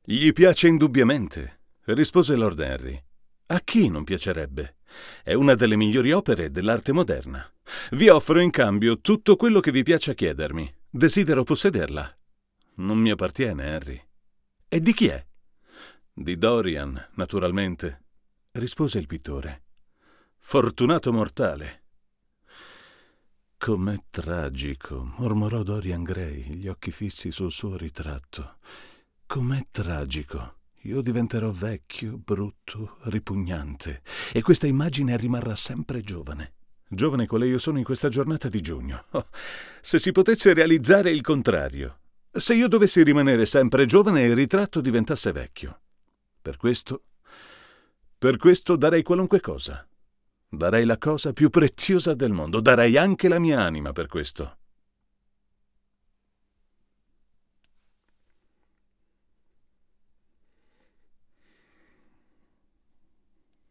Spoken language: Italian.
Gli piace indubbiamente, rispose Lord Henry. A chi non piacerebbe? È una delle migliori opere dell'arte moderna. Vi offro in cambio tutto quello che vi piace chiedermi. Desidero possederla. Non mi appartiene, Henry. E di chi è? Di Dorian, naturalmente, rispose il pittore. Fortunato mortale. Com'è tragico, mormorò Dorian Gray, gli occhi fissi sul suo ritratto. Com'è tragico. Io diventerò vecchio, brutto, ripugnante, e questa immagine rimarrà sempre giovane. Giovane quale io sono in questa giornata di giugno. Oh, se si potesse realizzare il contrario. Se io dovessi rimanere sempre giovane e il ritratto diventasse vecchio. Per questo darei qualunque cosa. Darei la cosa più preziosa del mondo. Darei anche la mia anima per questo.